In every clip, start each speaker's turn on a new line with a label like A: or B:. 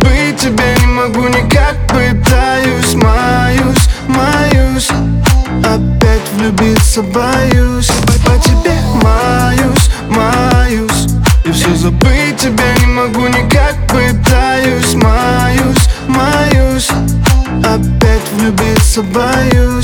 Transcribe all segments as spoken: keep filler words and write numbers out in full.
A: забыть тебя не могу никак. Пытаюсь, маюсь, маюсь, опять влюбиться боюсь. По тебе маюсь, маюсь, и все забыть тебя не могу никак. Пытаюсь, маюсь, маюсь, опять влюбиться боюсь.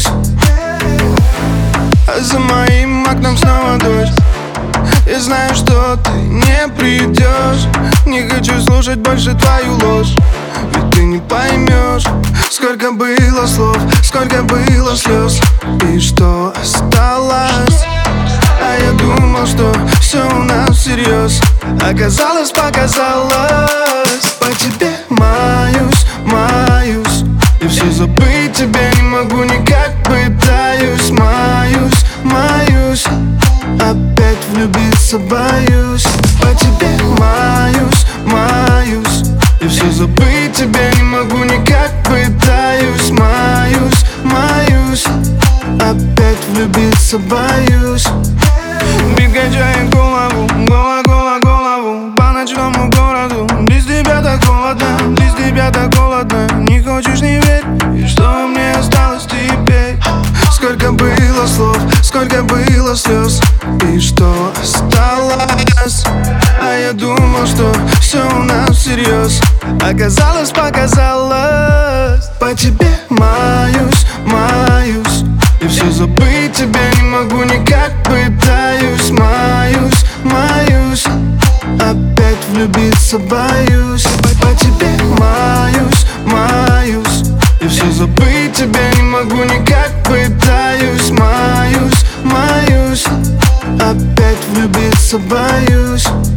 A: А за моим окном снова дождь. Я знаю, что ты не придешь. Не хочу слушать больше твою ложь, ведь ты не поймешь, сколько было слов, сколько было слез, и что осталось. А я думал, что все у нас всерьез. Оказалось, показалось. По тебе маюсь, маюсь, и все забыть тебя не могу никак. Пытаюсь, маюсь, маюсь, опять влюбиться боюсь. По тебе маюсь, маюсь, и все забыть тебя не могу никак. Пытаюсь, маюсь, маюсь, опять влюбиться боюсь. Бит качает голову, гола, гола, голову по ночному городу. Без тебя так холодно, без тебя так холодно. Не хочешь, не верь, и что мне осталось теперь? Сколько было слов, сколько было слез, и что осталось. А я думал, что все у нас всерьез. Оказалось, показалось. По тебе маюсь, маюсь, и все забыть тебя не могу никак. Пытаюсь, маюсь, маюсь, опять влюбиться боюсь. По тебе маюсь, маюсь, и все забыть тебя не могу никак. Пытаюсь, маюсь, маюсь, опять влюбиться боюсь.